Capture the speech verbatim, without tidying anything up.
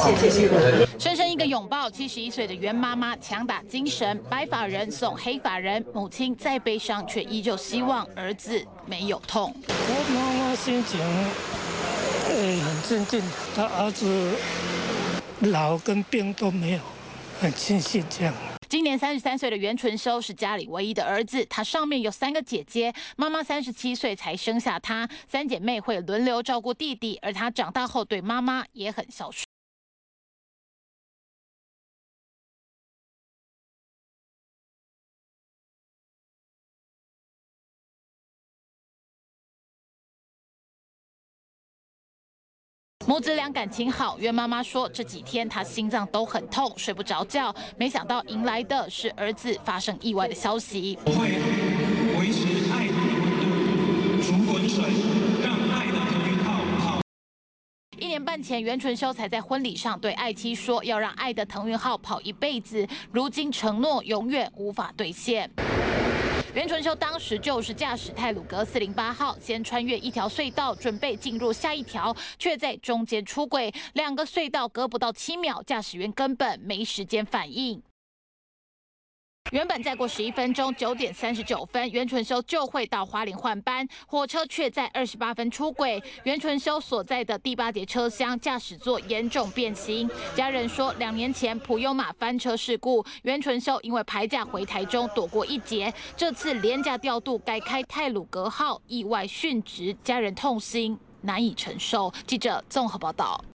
谢谢谢谢。 深深一个拥抱，七十一岁的袁妈妈强打精神，白发人送黑发人，母亲再悲伤，却依旧希望儿子没有痛。 我妈妈心情，呃，很镇定，她儿子老跟病都没有，很庆幸这样。 今年三十三岁的袁纯修是家里唯一的儿子，他上面有三个姐姐，妈妈三十七岁才生下他，三姐妹会轮流照顾弟弟，而他长大后对妈妈也很孝顺。母子俩感情好，袁妈妈说这几天她心脏都很痛，睡不着觉。没想到迎来的是儿子发生意外的消息。 我会维持爱的温度，煮滚水，让爱的腾云号跑。 一年半前，袁纯修才在婚礼上对爱妻说要让爱的腾云号跑一辈子，如今承诺永远无法兑现。 袁纯修当时就是驾驶太鲁阁四零八号，先穿越一条隧道，准备进入下一条，却在中间出轨。两个隧道隔不到七秒，驾驶员根本没时间反应。 原本再过十一分钟，九点三十九分，袁纯修就会到花莲换班，火车却在二十八分出轨。袁纯修所在的第八节车厢驾驶座严重变形。家人说，两年前普悠玛翻车事故，袁纯修因为排假回台中躲过一劫，这次连假调度改开太鲁阁号，意外殉职，家人痛心难以承受。记者综合报道。